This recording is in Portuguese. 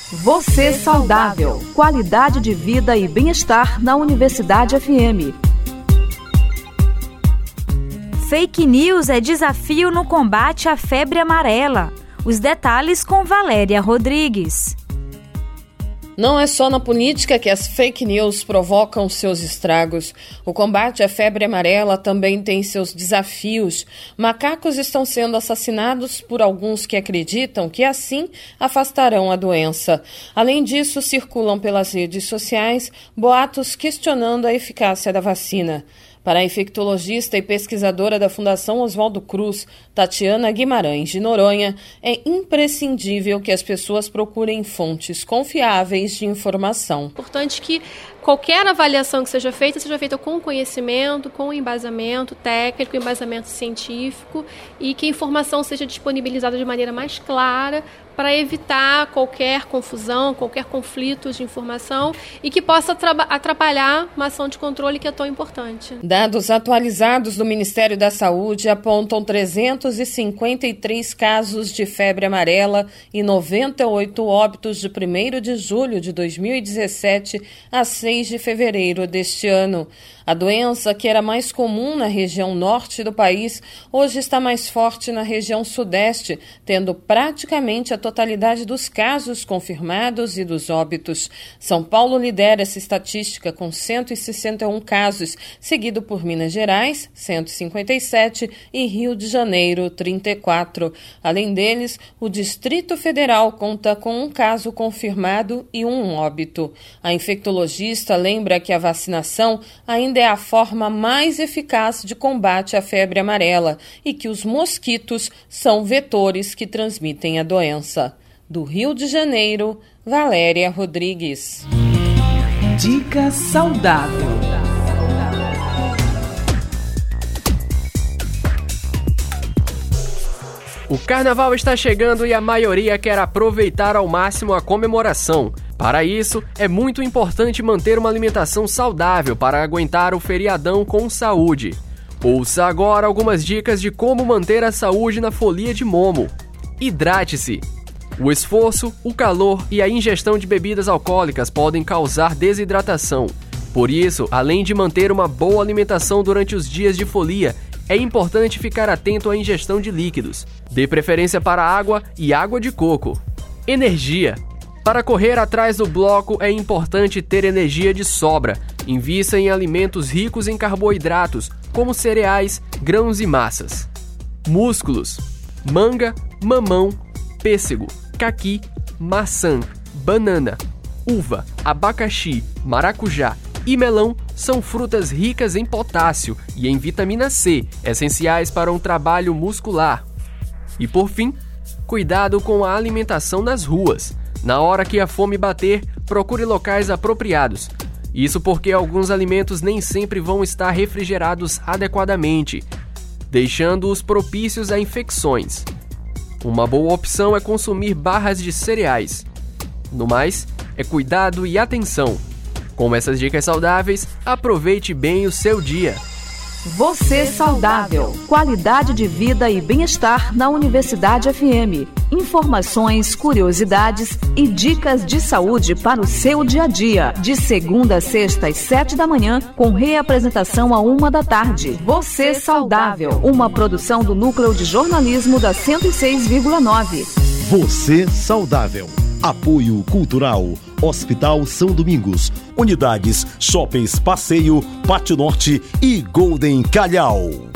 Você saudável. Qualidade de vida e bem-estar na Universidade FM. Fake news é desafio no combate à febre amarela. Os detalhes com Valéria Rodrigues. Não é só na política que as fake news provocam seus estragos. O combate à febre amarela também tem seus desafios. Macacos estão sendo assassinados por alguns que acreditam que assim afastarão a doença. Além disso, circulam pelas redes sociais boatos questionando a eficácia da vacina. Para a infectologista e pesquisadora da Fundação Oswaldo Cruz, Tatiana Guimarães de Noronha, é imprescindível que as pessoas procurem fontes confiáveis de informação. Importante que qualquer avaliação que seja feita com conhecimento, com embasamento técnico, embasamento científico e que a informação seja disponibilizada de maneira mais clara para evitar qualquer confusão, qualquer conflito de informação e que possa atrapalhar uma ação de controle que é tão importante. Dados atualizados do Ministério da Saúde apontam 353 casos de febre amarela e 98 óbitos de 1º de julho de 2017 a 6 de fevereiro deste ano. A doença, que era mais comum na região norte do país, hoje está mais forte na região sudeste, tendo praticamente a totalidade dos casos confirmados e dos óbitos. São Paulo lidera essa estatística com 161 casos, seguido por Minas Gerais, 157 e Rio de Janeiro, 34. Além deles, o Distrito Federal conta com um caso confirmado e um óbito. A infectologista lembra que a vacinação ainda é a forma mais eficaz de combate à febre amarela e que os mosquitos são vetores que transmitem a doença. Do Rio de Janeiro, Valéria Rodrigues. Dica saudável. O carnaval está chegando e a maioria quer aproveitar ao máximo a comemoração. Para isso, é muito importante manter uma alimentação saudável para aguentar o feriadão com saúde. Ouça agora algumas dicas de como manter a saúde na folia de Momo. Hidrate-se. O esforço, o calor e a ingestão de bebidas alcoólicas podem causar desidratação. Por isso, além de manter uma boa alimentação durante os dias de folia, é importante ficar atento à ingestão de líquidos. Dê preferência para água e água de coco. Energia. Para correr atrás do bloco é importante ter energia de sobra. Invista em alimentos ricos em carboidratos, como cereais, grãos e massas. Músculos. Manga, mamão, pêssego, caqui, maçã, banana, uva, abacaxi, maracujá e melão são frutas ricas em potássio e em vitamina C, essenciais para um trabalho muscular. E por fim, cuidado com a alimentação nas ruas. Na hora que a fome bater, procure locais apropriados. Isso porque alguns alimentos nem sempre vão estar refrigerados adequadamente, deixando-os propícios a infecções. Uma boa opção é consumir barras de cereais. No mais, é cuidado e atenção. Com essas dicas saudáveis, aproveite bem o seu dia. Você saudável. Qualidade de vida e bem-estar na Universidade FM. Informações, curiosidades e dicas de saúde para o seu dia a dia. De segunda a sexta às 7 da manhã, com reapresentação à 1 da tarde. Você saudável. Uma produção do Núcleo de Jornalismo da 106,9. Você saudável. Apoio Cultural. Hospital São Domingos, Unidades Shoppings Passeio, Pátio Norte e Golden Calhau.